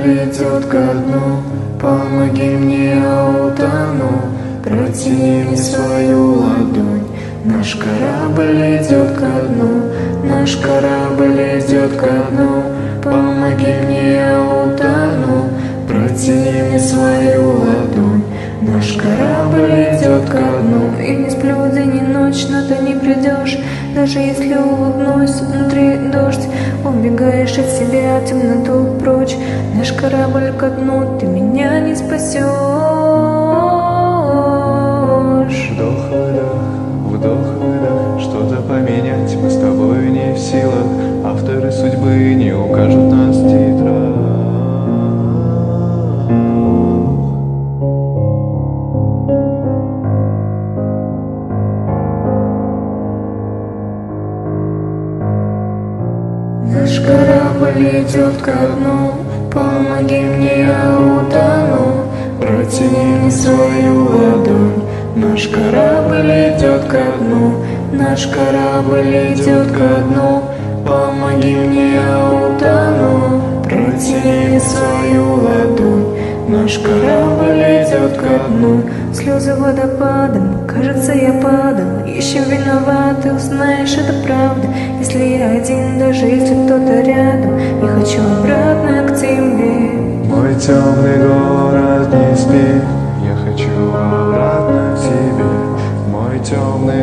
корабль идет ко дну, помоги мне, я утону. Протяни мне свою ладонь. Наш корабль идет ко дну, наш корабль идет ко дну. Помоги мне, я утону. Протяни мне свою ладонь. Наш корабль идет ко дну. И не сплю день и ночь, но ты не придешь. Даже если улыбнусь, внутри дождь. Убегаешь от себя, темноту прочь. Наш корабль ко дну, ты меня не спасешь. Вдох-выдох, что-то поменять мы с тобой не в силах. Авторы судьбы не укажут нас в титрах. Наш корабль идет ко дну, помоги мне, я утону. Протяни мне свою ладонь. Наш корабль идет ко дну, наш корабль идет ко дну. Помоги мне, я утону. Протяни мне свою ладонь. Наш корабль идет ко дну. Слезы водопадом, кажется, я падал. Еще виноват, ты узнаешь, это правда. Если я один, даже если кто-то рядом, я хочу обратно к тебе. Мой темный город, не спи, я хочу обратно к тебе. Мой темный